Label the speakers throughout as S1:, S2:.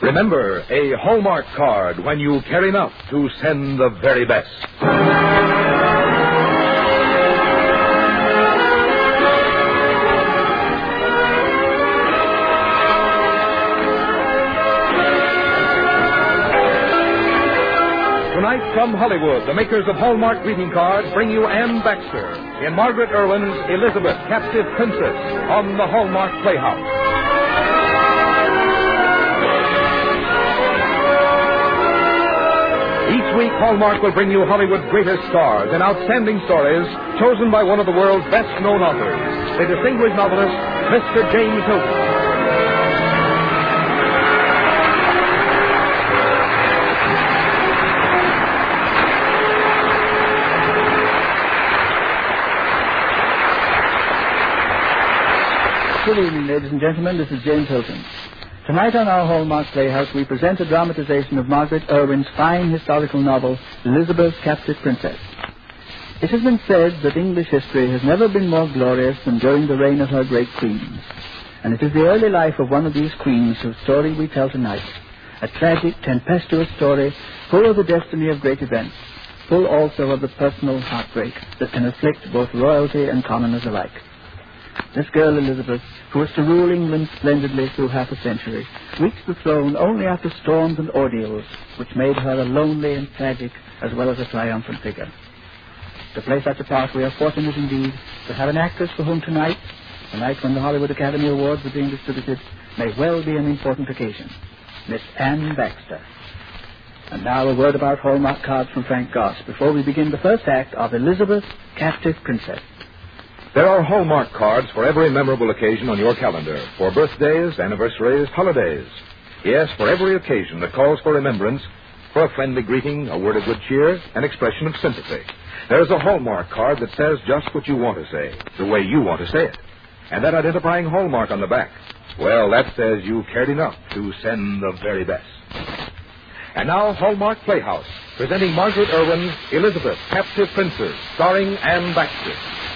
S1: Remember, a Hallmark card when you care enough to send the very best. Tonight from Hollywood, the makers of Hallmark greeting cards bring you Anne Baxter in Margaret Irwin's Elizabeth, Captive Princess on the Hallmark Playhouse. Each week, Hallmark will bring you Hollywood's greatest stars and outstanding stories chosen by one of the world's best-known authors, the distinguished novelist, Mr. James Hilton.
S2: Good evening, ladies and gentlemen. This is James Hilton. Tonight on our Hallmark Playhouse, we present a dramatization of Margaret Irwin's fine historical novel, Elizabeth, Captive Princess. It has been said that English history has never been more glorious than during the reign of her great queens. And it is the early life of one of these queens whose story we tell tonight. A tragic, tempestuous story full of the destiny of great events, full also of the personal heartbreak that can afflict both royalty and commoners alike. This girl, Elizabeth, who was to rule England splendidly through half a century, reached the throne only after storms and ordeals, which made her a lonely and tragic as well as a triumphant figure. To play such a part, we are fortunate indeed to have an actress for whom tonight, the night when the Hollywood Academy Awards are being distributed, may well be an important occasion. Miss Anne Baxter. And now a word about Hallmark cards from Frank Goss before we begin the first act of Elizabeth, Captive Princess.
S1: There are Hallmark cards for every memorable occasion on your calendar, for birthdays, anniversaries, holidays. Yes, for every occasion that calls for remembrance, for a friendly greeting, a word of good cheer, an expression of sympathy. There's a Hallmark card that says just what you want to say, the way you want to say it. And that identifying Hallmark on the back, well, that says you cared enough to send the very best. And now, Hallmark Playhouse, presenting Margaret Irwin's Elizabeth, Captive Princess, starring Anne Baxter.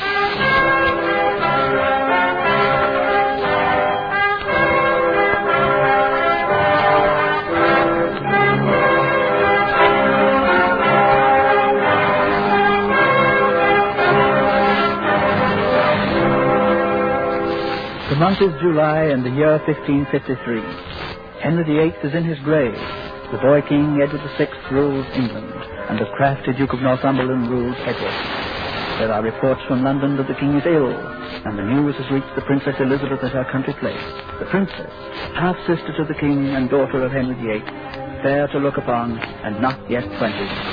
S2: The month is July and the year 1553. Henry VIII is in his grave. The boy king, Edward VI, rules England, and the crafty Duke of Northumberland rules Edward. There are reports from London that the king is ill, and the news has reached the Princess Elizabeth at her country place. The princess, half-sister to the king and daughter of Henry VIII, fair to look upon, and not yet 20.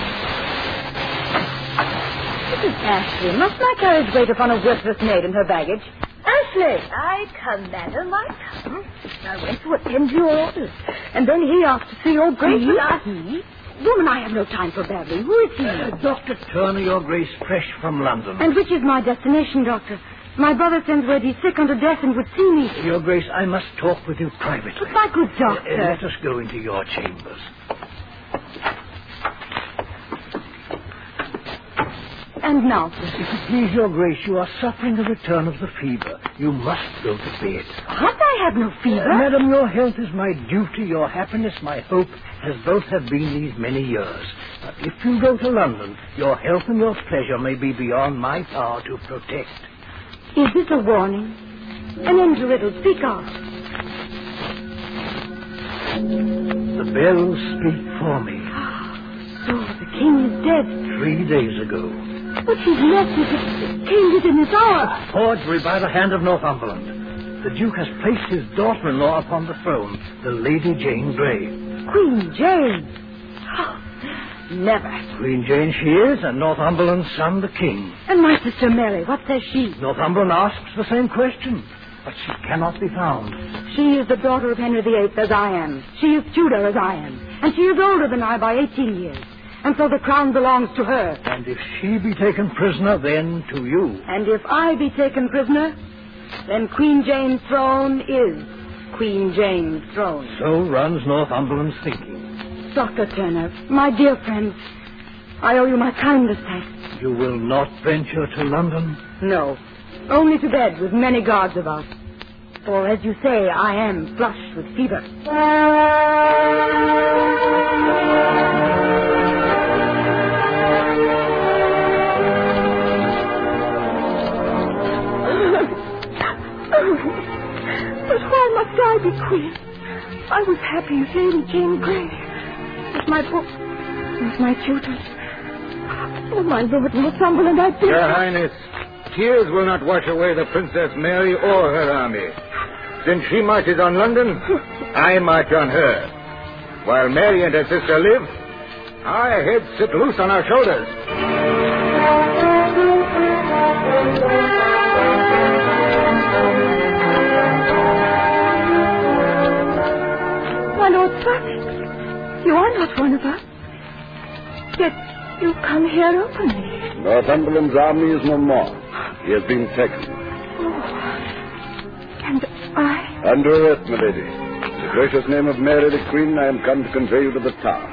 S3: Mrs. Ashley, must my carriage wait upon a worthless maid and her baggage? Ashley!
S4: I come, madam, I come.
S3: I went to attend to your orders, and then he asked to see your grace.
S4: He?
S3: Woman, I have no time for babbling. Who is he?
S5: Dr. Turner, your grace, fresh from London.
S3: And which is my destination, doctor? My brother sends word he's sick unto death and would see me.
S5: Your grace, I must talk with you privately.
S3: But my good doctor...
S5: Let us go into your chambers.
S3: And now,
S5: If it please your grace, you are suffering a return of the fever. You must go to bed.
S3: what? I have no fever.
S5: Madam, your health is my duty, your happiness my hope, as both have been these many years. But if you go to London, your health and your pleasure may be beyond my power to protect.
S3: Is this a warning? An end to riddle. Speak out.
S5: The bells speak for me.
S3: So the king is dead.
S5: 3 days ago.
S3: But his message came within this hour.
S5: Forgery by the hand of Northumberland. The Duke has placed his daughter-in-law upon the throne, the Lady Jane Grey.
S3: Queen Jane. Oh, never.
S5: Queen Jane she is, and Northumberland's son the king.
S3: And my sister Mary, what says she?
S5: Northumberland asks the same question, but she cannot be found.
S3: She is the daughter of Henry VIII as I am. She is Tudor as I am. And she is older than I by 18 years. And so the crown belongs to her.
S5: And if she be taken prisoner, then to you.
S3: And if I be taken prisoner, then Queen Jane's throne is Queen Jane's throne.
S5: So runs Northumberland's thinking.
S3: Dr. Turner, my dear friend, I owe you my kindest thanks.
S5: You will not venture to London?
S3: No, only to bed with many guards about. For, as you say, I am flushed with fever. I was happy as Lady Jane Grey. With my book. With my tutors. Oh, my Lord Northumberland, I beg
S6: Your Highness, tears will not wash away the Princess Mary or her army. Since she marches on London, I march on her. While Mary and her sister live, our heads sit loose on our shoulders.
S3: My Lord Sussex, you are not one of us. Yet you come here openly.
S7: Northumberland's army is no more. He has been taken.
S3: Oh. And I?
S7: Under arrest, my lady. In the gracious name of Mary the Queen, I am come to convey you to the Tower.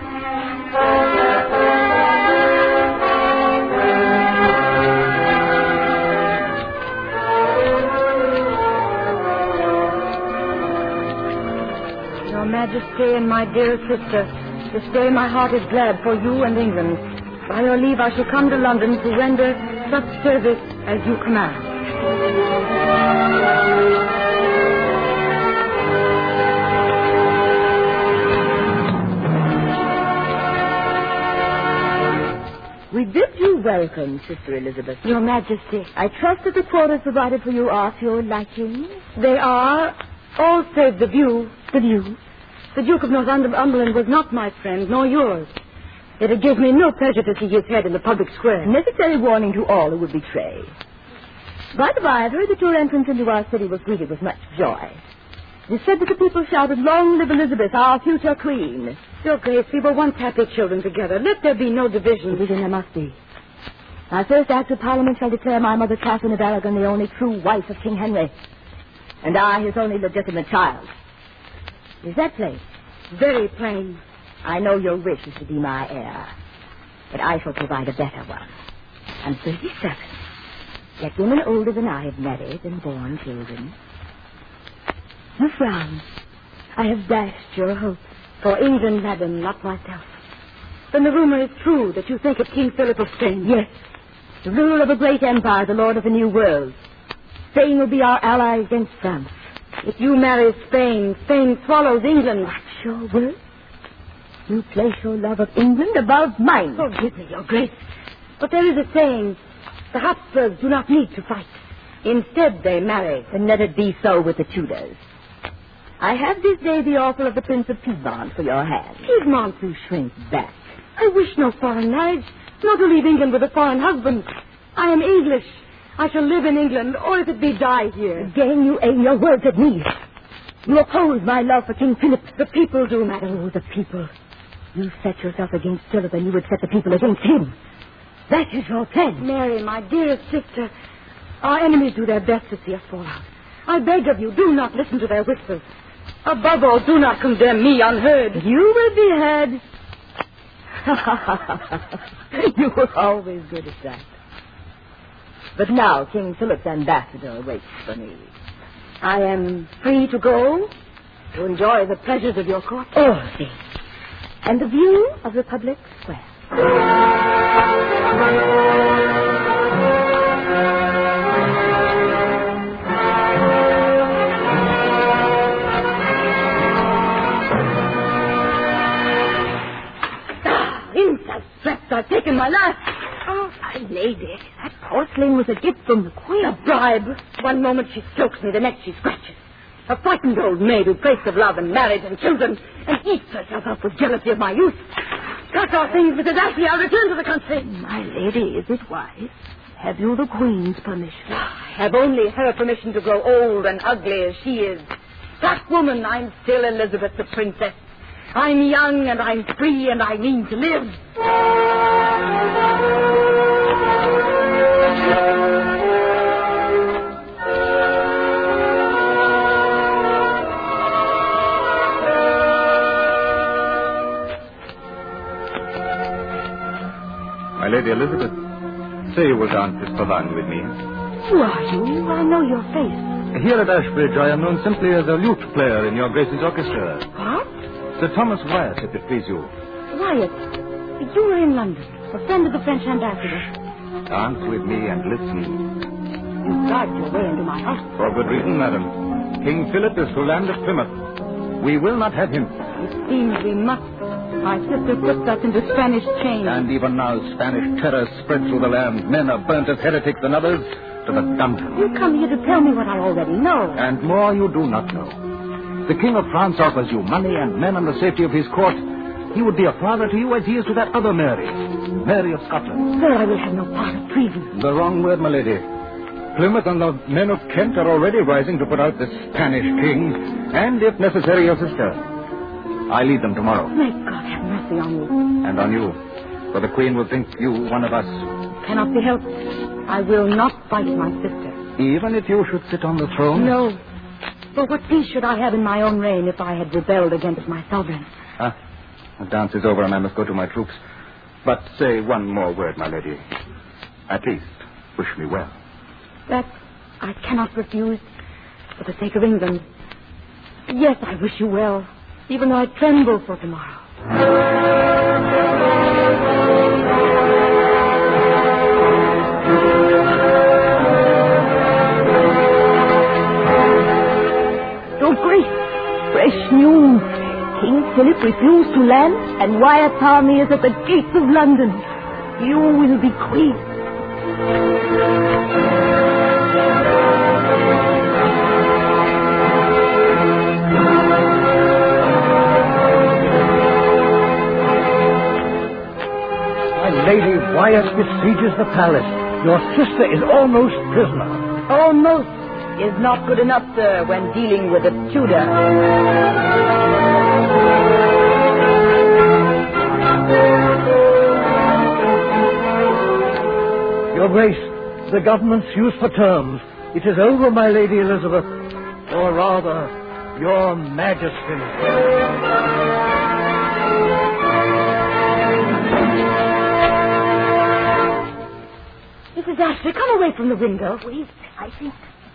S3: Your Majesty and my dear sister, this day my heart is glad for you and England. By your leave, I shall come to London to render such service as you command.
S8: We bid you welcome, Sister Elizabeth.
S3: Your Majesty.
S8: I trust that the quarters provided for you are to your liking.
S3: They are, all save the view. The view? The Duke of Northumberland was not my friend, nor yours. Yet it gives me no pleasure to see his head in the public square.
S8: Necessary warning to all who would betray. By the by, I've heard that your entrance into our city was greeted with much joy. It is said that the people shouted, "Long live Elizabeth, our future queen."
S3: Your Grace, we were once happy children together. Let there be no division.
S8: Division there must be. My first act of Parliament shall declare my mother, Catherine of Aragon, the only true wife of King Henry, and I, his only legitimate child. Is that plain?
S3: Very plain.
S8: I know your wish is to be my heir, but I shall provide a better one. I'm 37. Yet women older than I have married and born children. You frown. I have dashed your hopes.
S3: For England, madam, not myself. Then the rumor is true that you think of King Philip of Spain.
S8: Yes. The ruler of a great empire, the lord of a new world. Spain will be our ally against France.
S3: If you marry Spain, Spain swallows England.
S8: That's your will? You place your love of England above mine.
S3: Forgive me, Your Grace. But there is a saying, the Habsburgs do not need to fight. Instead, they marry.
S8: Then let it be so with the Tudors. I have this day the offer of the Prince of Piedmont for your hand.
S3: Piedmont?
S8: You shrink back.
S3: I wish no foreign marriage, nor to leave England with a foreign husband. I am English. I shall live in England, or if it be, die here.
S8: Again you aim your words at me. You oppose my love for King Philip.
S3: The people do, madam.
S8: Oh, the people. You set yourself against Philip, and you would set the people against him. That is your plan.
S3: Mary, my dearest sister, our enemies do their best to see us fall out. I beg of you, do not listen to their whispers. Above all, do not condemn me unheard.
S8: You will be heard. You were always good at that. But now King Philip's ambassador waits for me.
S3: I am free to go to enjoy the pleasures of your court.
S8: Oh, yes. And the view of the public square.
S3: I've taken my life.
S8: Oh, my lady, that porcelain was a gift from the Queen.
S3: A bribe. One moment she strokes me, the next she scratches. A frightened old maid who prates of love and marriage and children and eats herself up with jealousy of my youth. Cut off things, Mrs. Ashley. I'll return to the country.
S8: My lady, is it wise? Have you the Queen's permission?
S3: I have only her permission to grow old and ugly as she is. That woman, I'm still Elizabeth the Princess. I'm young and I'm free and I mean to live.
S6: My Lady Elizabeth, say you will dance this pavane with me.
S3: Who are you? I know your face.
S6: Here at Ashbridge, I am known simply as a lute player in your Grace's orchestra.
S3: What?
S6: Sir Thomas Wyatt, if it please you.
S3: Wyatt, you were in London, a friend of the French ambassador.
S6: Dance with me and listen.
S3: You bribed your way into my house.
S6: For good reason, madam. King Philip is to land at Plymouth.
S9: We will not have him.
S3: It seems we must. My sister puts us into Spanish chains.
S9: And even now, Spanish terror spreads through the land. Men are burnt as heretics and others to the dungeon.
S3: You come here to tell me what I already know.
S9: And more you do not know. The King of France offers you money and men and the safety of his court. He would be a father to you as he is to that other Mary, Mary of Scotland.
S3: Sir, I will have no part of treason.
S9: The wrong word, my lady. Plymouth and the men of Kent are already rising to put out the Spanish king, and, if necessary, your sister. I lead them tomorrow.
S3: May God have mercy on you.
S9: And on you, for the Queen will think you one of us.
S3: Cannot be helped. I will not fight my sister.
S9: Even if you should sit on the throne?
S3: No. For what peace should I have in my own reign if I had rebelled against my sovereign?
S9: The dance is over and I must go to my troops. But say one more word, my lady. At least, wish me well.
S3: That I cannot refuse for the sake of England. Yes, I wish you well, even though I tremble for tomorrow.
S8: Your Grace, fresh news. King Philip refused to land, and Wyatt's army is at the gates of London. You will be queen.
S5: My lady, Wyatt besieges the palace. Your sister is almost prisoner.
S3: Almost is not good enough, sir, when dealing with a Tudor.
S5: Your Grace, the government sues for terms. It is over, my Lady Elizabeth. Or rather, Your Majesty.
S3: Mrs. Ashley, come away from the window.
S8: Wait, I think.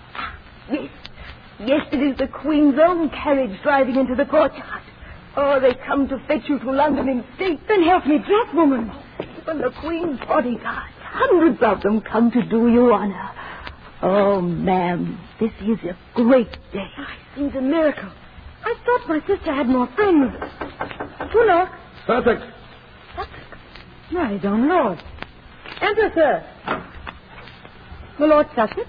S8: Yes, it is the Queen's own carriage driving into the courtyard. Oh, they come to fetch you to London in state.
S3: Then help me dress, woman.
S8: Even the Queen's bodyguards, hundreds of them, come to do you honor. Oh, ma'am, this is a great day.
S3: It seems a miracle. I thought my sister had more friends. Who knows?
S7: Sussex.
S3: My own lord. Enter, sir. My Lord Sussex.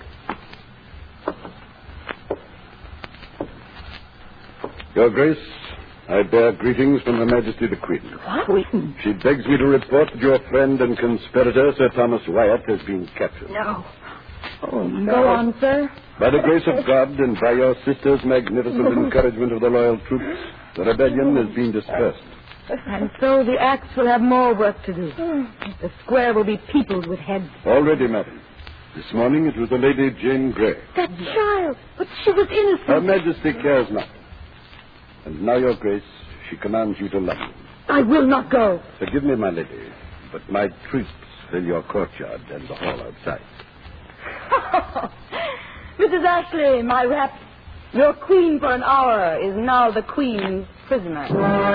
S7: Your Grace, I bear greetings from Her Majesty the Queen.
S3: What?
S8: Queen?
S7: She begs me to report that your friend and conspirator, Sir Thomas Wyatt, has been captured.
S8: No. Oh, no.
S3: Go on, sir.
S7: By the grace of God and by your sister's magnificent encouragement of the loyal troops, the rebellion has been dispersed.
S3: And so the axe will have more work to do. The square will be peopled with heads.
S7: Already, madam. This morning it was the Lady Jane Grey.
S3: That child! But she was innocent.
S7: Her Majesty cares not. And now, Your Grace, she commands you to London.
S3: I will not go.
S7: Forgive me, my lady, but my troops fill your courtyard and the hall outside.
S3: Mrs. Ashley, my rep, your queen for an hour is now the queen's prisoner.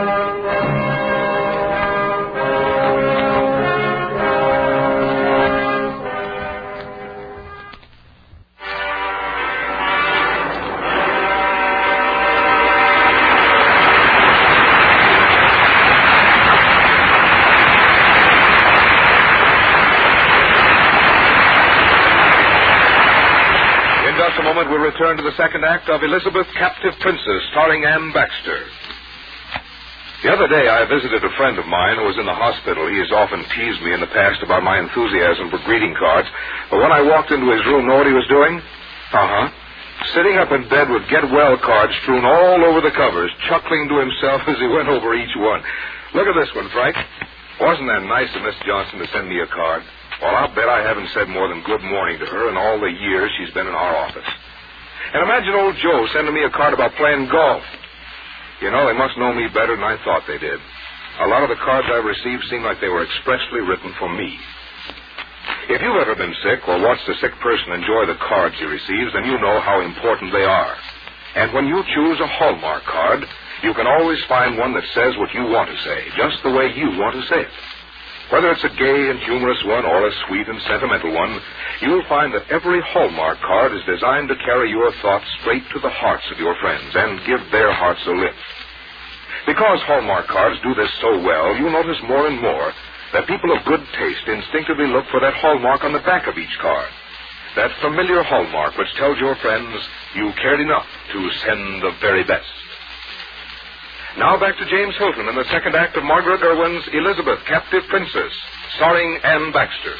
S1: A moment, we'll return to the second act of Elizabeth, Captive Princess, starring Anne Baxter. The other day, I visited a friend of mine who was in the hospital. He has often teased me in the past about my enthusiasm for greeting cards. But when I walked into his room, know what he was doing? Sitting up in bed with get-well cards strewn all over the covers, chuckling to himself as he went over each one. Look at this one, Frank. Wasn't that nice of Miss Johnson to send me a card? Well, I'll bet I haven't said more than good morning to her in all the years she's been in our office. And imagine old Joe sending me a card about playing golf. You know, they must know me better than I thought they did. A lot of the cards I've received seem like they were expressly written for me. If you've ever been sick or watched a sick person enjoy the cards he receives, then you know how important they are. And when you choose a Hallmark card, you can always find one that says what you want to say, just the way you want to say it. Whether it's a gay and humorous one or a sweet and sentimental one, you'll find that every Hallmark card is designed to carry your thoughts straight to the hearts of your friends and give their hearts a lift. Because Hallmark cards do this so well, you'll notice more and more that people of good taste instinctively look for that hallmark on the back of each card. That familiar hallmark which tells your friends you cared enough to send the very best. Now back to James Hilton in the second act of Margaret Irwin's Elizabeth, Captive Princess, starring Anne Baxter.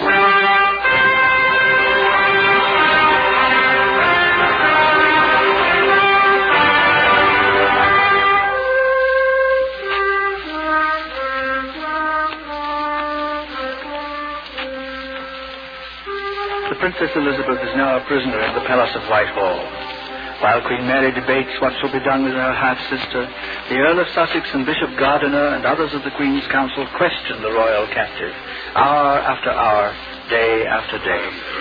S2: The Princess Elizabeth is now a prisoner in the Palace of Whitehall. While Queen Mary debates what shall be done with her half-sister, the Earl of Sussex and Bishop Gardiner and others of the Queen's Council question the royal captive, hour after hour, day after day.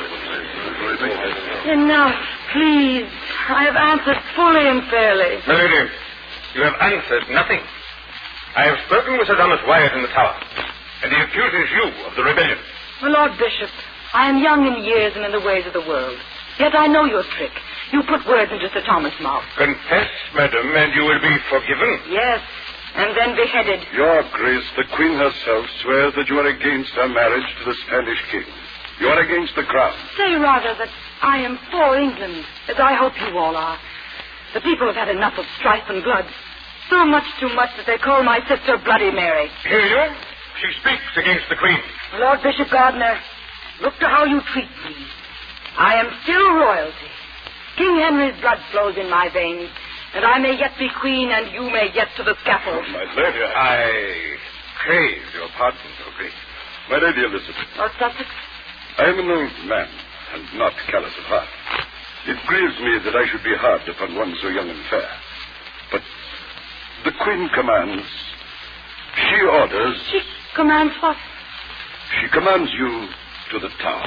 S3: Enough, please. I have answered fully and fairly.
S6: My lady, you have answered nothing. I have spoken with Sir Thomas Wyatt in the Tower, and he accuses you of the rebellion.
S3: My Lord Bishop, I am young in years and in the ways of the world. Yet I know your trick. You put words into Sir Thomas' mouth.
S6: Confess, madam, and you will be forgiven.
S3: Yes, and then beheaded.
S7: Your Grace, the Queen herself swears that you are against her marriage to the Spanish king. You are against the crown.
S3: Say rather that I am for England, as I hope you all are. The people have had enough of strife and blood. So much too much that they call my sister Bloody Mary.
S6: Hear you? She speaks against the Queen.
S3: Lord Bishop Gardiner, look to how you treat me. I am still royalty. King Henry's blood flows in my veins, and I may yet be queen, and you may get to the scaffold.
S7: My lady,
S6: I crave your pardon, Your Grace.
S7: My Lady Elizabeth,
S3: Lord Sussex?
S7: I am an old man, and not callous of heart. It grieves me that I should be hard upon one so young and fair. But the Queen commands. She orders.
S3: She commands what?
S7: She commands you to the Tower.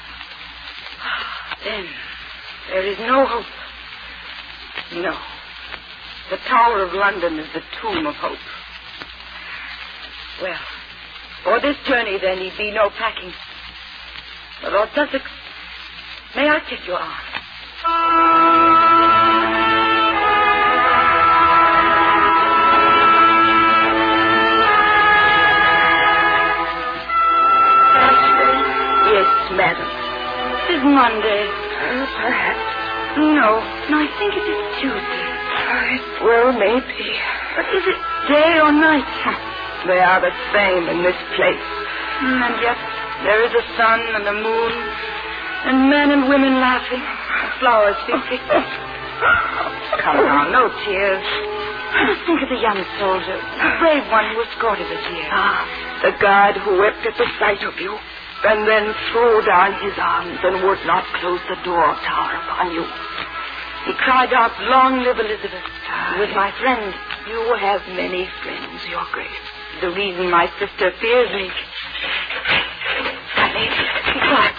S3: Then there is no hope. No. The Tower of London is the tomb of hope. Well, for this journey there need be no packing. But Lord Sussex, may I take your arm? Yes, madam. It is Monday. Perhaps. No, I think it is Tuesday. It well may be. But is it day or night? They are the same in this place. And yet there is a sun and a moon, and men and women laughing, flowers being picked. Come now, no tears. Just think of the young soldier, the brave one who escorted us here. The guard who wept at the sight of you, and then threw down his arms and would not close the door tower upon you. He cried out, "Long live Elizabeth." He was my friend. You have many friends, Your Grace. The reason my sister fears me. My lady, be quiet.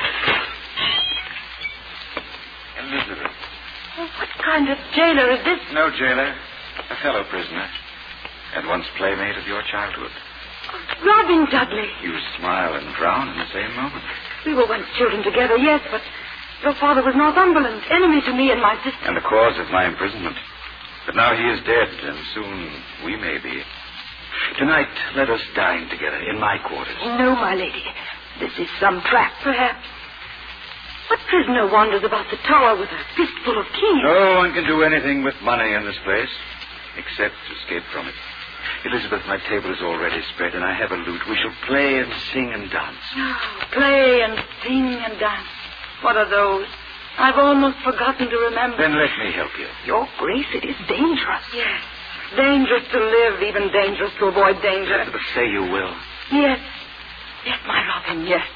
S10: Elizabeth.
S3: What kind of jailer is this?
S10: No jailer. A fellow prisoner. And once playmate of your childhood.
S3: Robin Dudley.
S10: You smile and drown in the same moment.
S3: We were once children together, yes, but your father was Northumberland, enemy to me and my sister.
S10: And the cause of my imprisonment. But now he is dead, and soon we may be. Tonight, let us dine together in my quarters.
S3: No, my lady. This is some trap, perhaps. What prisoner wanders about the tower with a fistful of keys?
S10: No one can do anything with money in this place, except escape from it. Elizabeth, my table is already spread, and I have a lute. We shall play and sing and dance.
S3: Oh, play and sing and dance. What are those? I've almost forgotten to remember.
S10: Then let me help you.
S3: Your Grace, it is dangerous. Yes. Dangerous to live, even dangerous to avoid danger.
S10: Elizabeth, say you will.
S3: Yes. Yes, my Robin, yes.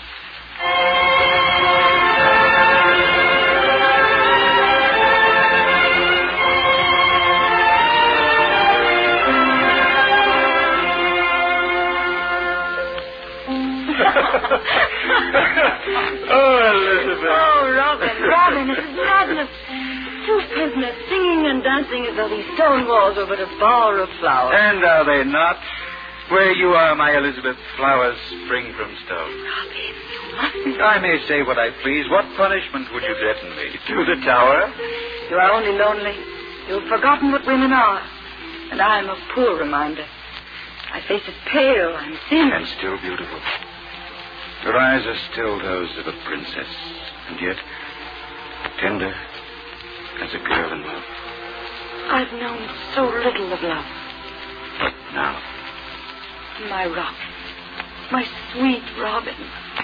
S6: Oh, Elizabeth.
S3: Oh, Robin, it is madness. Two prisoners singing and dancing as though these stone walls were but a bower of flowers.
S10: And are they not? Where you are, my Elizabeth, flowers spring from stone.
S3: Robin, you mustn't.
S10: I may say what I please. What punishment would you threaten me? To the tower?
S3: You are only lonely. You've forgotten what women are. And I am a poor reminder. My face is pale and thin.
S10: And still beautiful. Your eyes are still those of a princess. And yet, tender as a girl in love.
S3: I've known so little of love.
S10: But now...
S3: My Robin. My sweet Robin.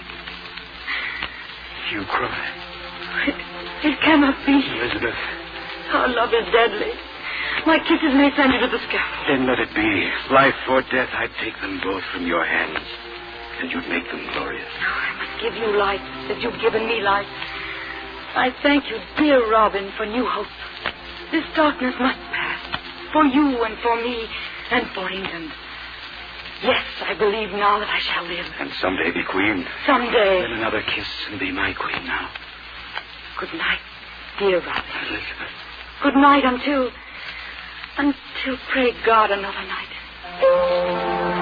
S10: You cry.
S3: It cannot be.
S10: Elizabeth.
S3: Our love is deadly. My kisses may send you to the scaffold.
S10: Then let it be. Life or death, I'd take them both from your hands. And you'd make them glorious.
S3: I must give you life as you've given me life. I thank you, dear Robin, for new hope. This darkness must pass. For you and for me and for England. Yes, I believe now that I shall live.
S10: And someday be queen.
S3: Someday.
S10: Then another kiss and be my queen now.
S3: Good night, dear Robin.
S10: Elizabeth.
S3: Good night until, pray God, another night.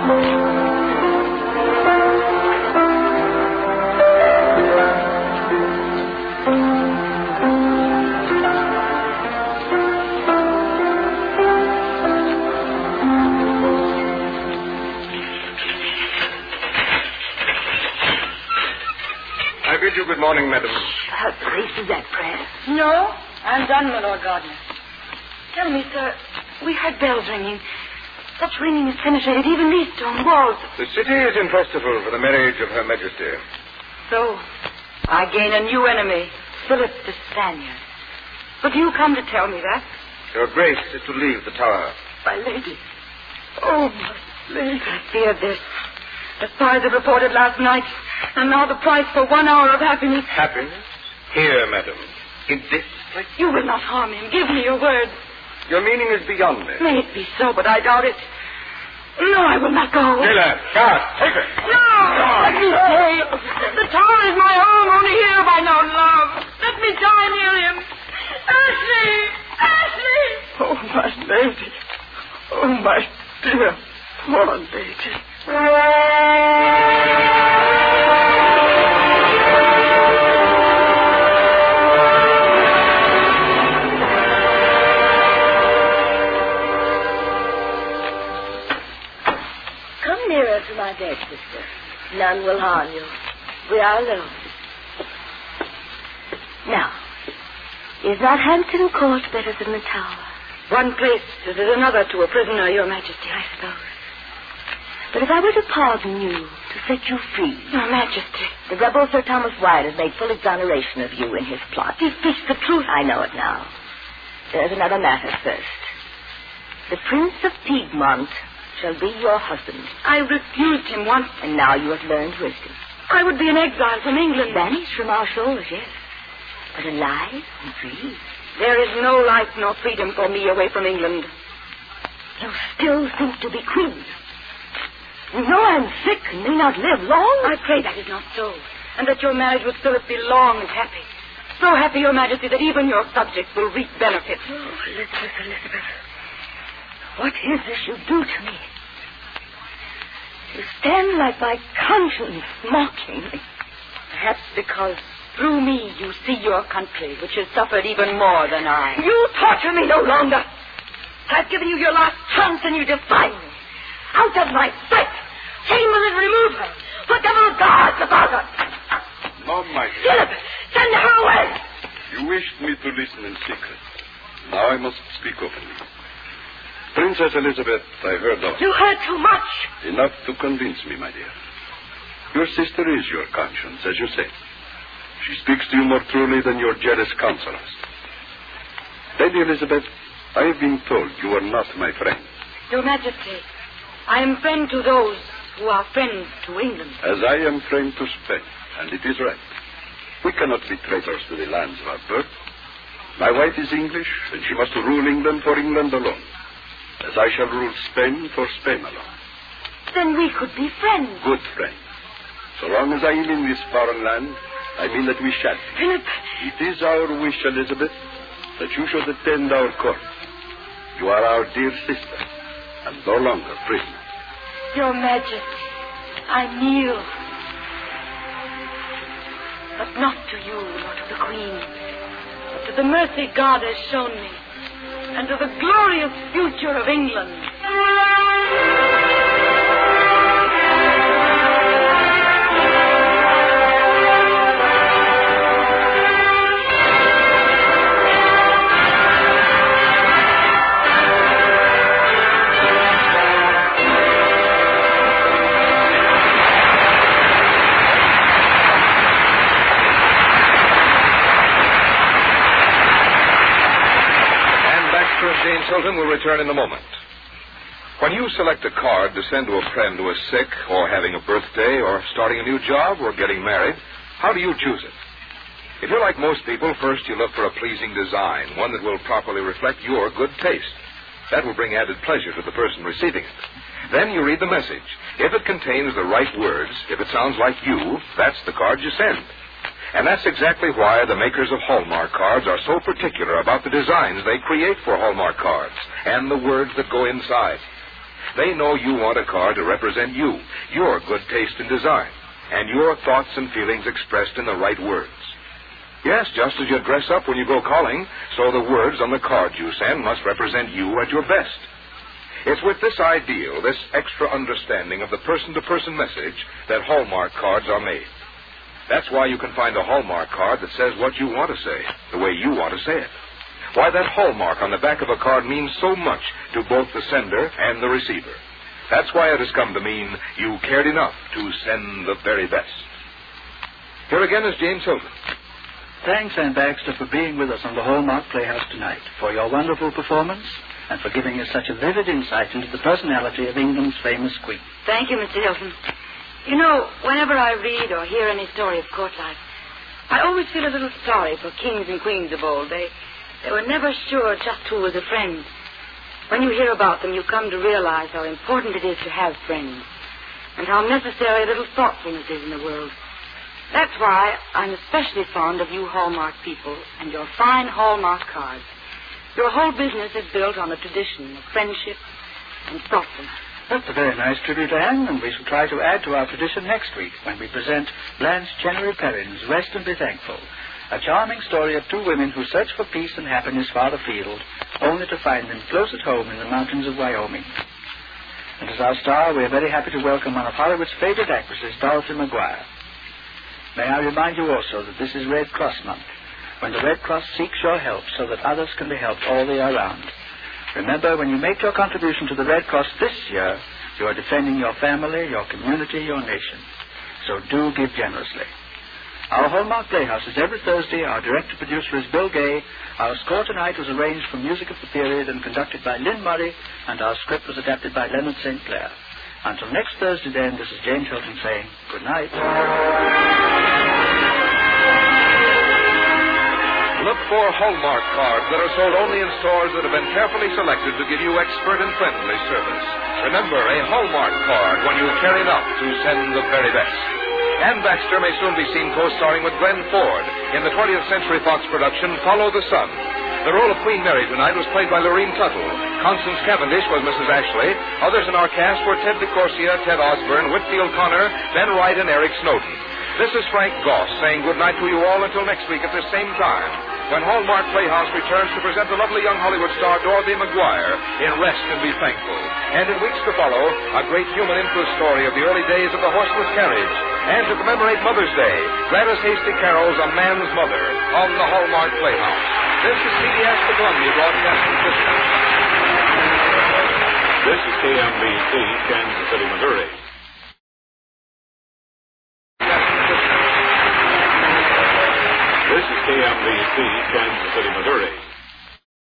S6: I bid you good morning, madam.
S8: Priest, is that prayer?
S3: No, I'm done, my Lord Gardner. Tell me, sir, we heard bells ringing. Such ringing is penetrated even these stone walls.
S6: The city is in festival for the marriage of Her Majesty.
S3: So, I gain a new enemy, Philip the Spaniard. But you come to tell me that?
S6: Your Grace is to leave the tower.
S3: My lady. Oh, my lady. I feared this. The spies had reported last night, and now the price for 1 hour of happiness.
S6: Happiness? Here, madam. In this place?
S3: You will not harm him. Give me your word.
S6: Your meaning is beyond me.
S3: May it be so, but I doubt it. No, I will not go.
S6: Taylor, guard, take her.
S3: No! Let me stay. The tower is my home. Only here have I known love. Let me die near him. Ashley! Ashley! Oh, my lady. Oh, my dear, poor lady.
S8: Come nearer to my bed, sister. None will harm you. We are alone. Now, is not Hampton Court better than the Tower?
S3: One place is another to a prisoner, Your Majesty, I suppose.
S8: But if I were to pardon you, to set you free...
S3: Your Majesty.
S8: The rebel Sir Thomas Wyatt has made full exoneration of you in his plot.
S3: He speaks the truth.
S8: I know it now. There's another matter first. The Prince of Piedmont shall be your husband.
S3: I refused him once.
S8: And now you have learned wisdom.
S3: I would be an exile from England.
S8: Banished from our shores, yes. But alive and free.
S3: There is no life nor freedom for me away from England.
S8: You still think to be queen. You know I'm sick and may not live long.
S3: I pray that is not so, and that your marriage with Philip be long and happy. So happy, Your Majesty, that even your subjects will reap benefits.
S8: Oh, Elizabeth, Elizabeth. What is this you do to me? You stand like my conscience mocking me.
S3: Perhaps because through me you see your country, which has suffered even more than I.
S8: You torture me no longer. I've given you your last chance and you defy me. Out of my sight. Chamberlain, remove her. Put devil guards about her.
S7: No, my dear.
S8: Philip, send her away.
S7: You wished me to listen in secret. Now I must speak openly. Princess Elizabeth, I heard all.
S8: You heard too much.
S7: Enough to convince me, my dear. Your sister is your conscience, as you say. She speaks to you more truly than your jealous counselors. Lady Elizabeth, I have been told you are not my friend.
S3: Your Majesty, I am friend to those who are friends to England.
S7: As I am friend to Spain, and it is right. We cannot be traitors to the lands of our birth. My wife is English, and she must rule England for England alone, as I shall rule Spain for Spain alone.
S3: Then we could be friends.
S7: Good friends. So long as I am in this foreign land, I mean that we shall be.
S3: Philip.
S7: It is our wish, Elizabeth, that you should attend our court. You are our dear sister, and no longer prisoner.
S3: Your Majesty, I kneel. But not to you, nor to the Queen, but to the mercy God has shown me, and to the glorious future of England.
S1: James Hilton will return in a moment. When you select a card to send to a friend who is sick, or having a birthday, or starting a new job, or getting married, how do you choose it? If you're like most people, first you look for a pleasing design, one that will properly reflect your good taste. That will bring added pleasure to the person receiving it. Then you read the message. If it contains the right words, if it sounds like you, that's the card you send. And that's exactly why the makers of Hallmark cards are so particular about the designs they create for Hallmark cards and the words that go inside. They know you want a card to represent you, your good taste in design, and your thoughts and feelings expressed in the right words. Yes, just as you dress up when you go calling, so the words on the card you send must represent you at your best. It's with this ideal, this extra understanding of the person-to-person message, that Hallmark cards are made. That's why you can find a Hallmark card that says what you want to say, the way you want to say it. Why that Hallmark on the back of a card means so much to both the sender and the receiver. That's why it has come to mean you cared enough to send the very best. Here again is James Hilton.
S2: Thanks, Anne Baxter, for being with us on the Hallmark Playhouse tonight, for your wonderful performance, and for giving us such a vivid insight into the personality of England's famous Queen.
S3: Thank you, Mr. Hilton. You know, whenever I read or hear any story of court life, I always feel a little sorry for kings and queens of old. They were never sure just who was a friend. When you hear about them, you come to realize how important it is to have friends, and how necessary a little thoughtfulness is in the world. That's why I'm especially fond of you Hallmark people and your fine Hallmark cards. Your whole business is built on a tradition of friendship and thoughtfulness.
S2: That's a very nice tribute, Anne, and we shall try to add to our tradition next week when we present Blanche Chenery Perrin's Rest and Be Thankful, a charming story of two women who search for peace and happiness far afield, only to find them close at home in the mountains of Wyoming. And as our star, we are very happy to welcome one of Hollywood's favorite actresses, Dorothy Maguire. May I remind you also that this is Red Cross Month, when the Red Cross seeks your help so that others can be helped all the year round. Remember, when you make your contribution to the Red Cross this year, you are defending your family, your community, your nation. So do give generously. Our Hallmark Playhouse is every Thursday. Our director-producer is Bill Gay. Our score tonight was arranged from music of the period and conducted by Lynn Murray, and our script was adapted by Leonard St. Clair. Until next Thursday, then, this is James Hilton saying good night.
S1: Look for Hallmark cards that are sold only in stores that have been carefully selected to give you expert and friendly service. Remember, a Hallmark card when you care enough to send the very best. Anne Baxter may soon be seen co-starring with Glenn Ford in the 20th Century Fox production Follow the Sun. The role of Queen Mary tonight was played by Lorene Tuttle. Constance Cavendish was Mrs. Ashley. Others in our cast were Ted DeCorsia, Ted Osborne, Whitfield Connor, Ben Wright, and Eric Snowden. This is Frank Goss saying good night to you all until next week at the same time, when Hallmark Playhouse returns to present the lovely young Hollywood star Dorothy Maguire in Rest and Be Thankful. And in weeks to follow, a great human interest story of the early days of the horseless carriage. And to commemorate Mother's Day, Gladys Hasty Carroll's A Man's Mother on the Hallmark Playhouse. This is CBS, the Columbia Broadcasting System.
S11: This is KMBC, Kansas City, Missouri. This is KMBC, Kansas City, Missouri.